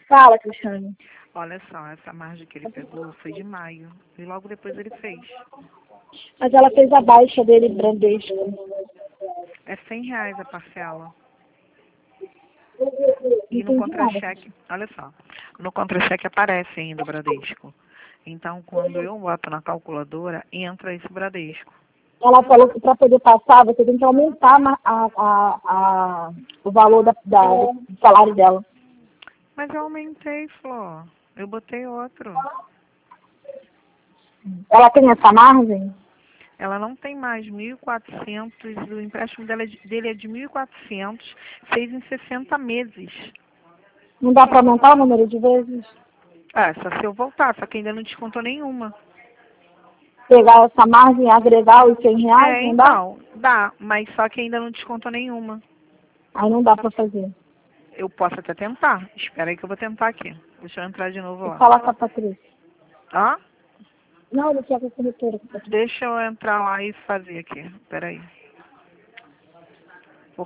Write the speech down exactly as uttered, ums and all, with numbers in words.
Fala, Cristiane. Olha só, essa margem que ele pegou foi de maio. E logo depois ele fez. Mas ela fez a baixa dele, Bradesco. É cem reais a parcela. E no Entendi contra-cheque, olha só, no contra-cheque aparece ainda o Bradesco. Então, quando eu boto na calculadora, entra esse Bradesco. Ela falou que para poder passar, você tem que aumentar a, a, a, o valor da, da, do salário dela. Mas eu aumentei, Flor. Eu botei outro. Ela tem essa margem? Ela não tem mais mil e quatrocentos, o empréstimo dela, é de- dele é de mil e quatrocentos, fez em sessenta meses. Não dá para aumentar o número de vezes? Ah, só se eu voltar, só que ainda não descontou nenhuma. Pegar essa margem e agregar os cem reais, É, não dá? então, dá, mas só que ainda não descontou nenhuma. Aí não dá para fazer. Eu posso até tentar. Espera aí que eu vou tentar aqui. Deixa eu entrar de novo Vou lá. falar com a Patrícia. Hã? Não, ele quer com a corretora. Com a Patrícia. Deixa eu entrar lá e fazer aqui. Espera aí.